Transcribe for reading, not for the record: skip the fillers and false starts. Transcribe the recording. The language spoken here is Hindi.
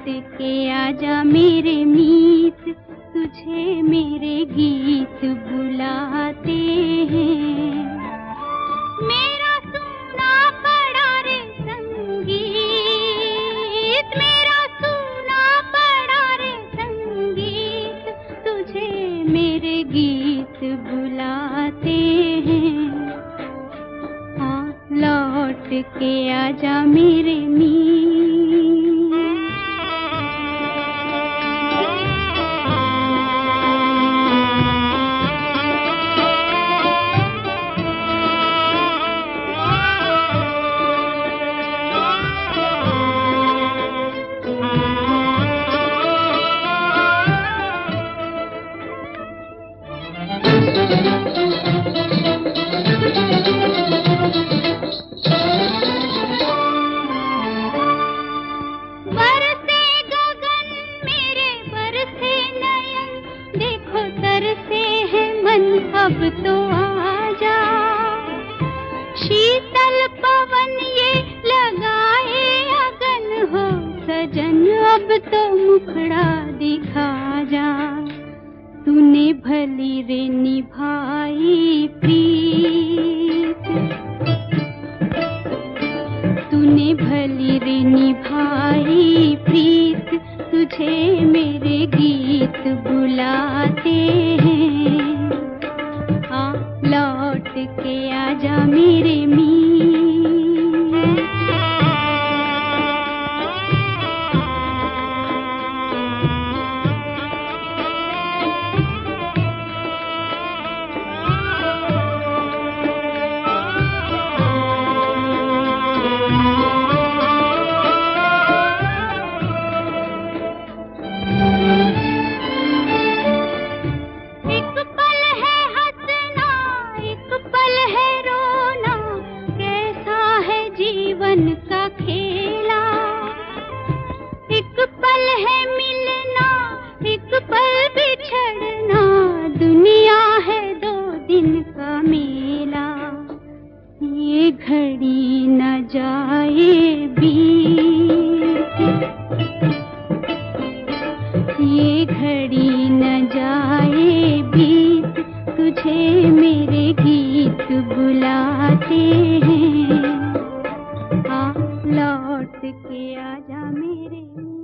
के आजा मेरे मीत, तुझे मेरे गीत बुलाते हैं। मेरा सुना पड़ा रे संगीत, मेरा सुना पड़ा रे संगीत, तुझे मेरे गीत बुलाते हैं। हाँ, लौट के आजा मेरे मीत। अब तो आजा, शीतल पवन ये लगाए अगन हो सजन, अब तो मुखड़ा दिखा जा। तूने भली रे निभाई प्रीत, तूने भली रे निभाई प्रीत, तुझे मेरे गीत बुलाते हैं। लौट के आजा मेरे मीत। जीवन का खेला, एक पल है मिलना, एक पल बिछड़ना, दुनिया है 2 दिन का मेला। ये घड़ी न जाए बीत, ये घड़ी न जाए बीत, तुझे मेरे गीत बुलाते हैं। लौट के आजा मेरे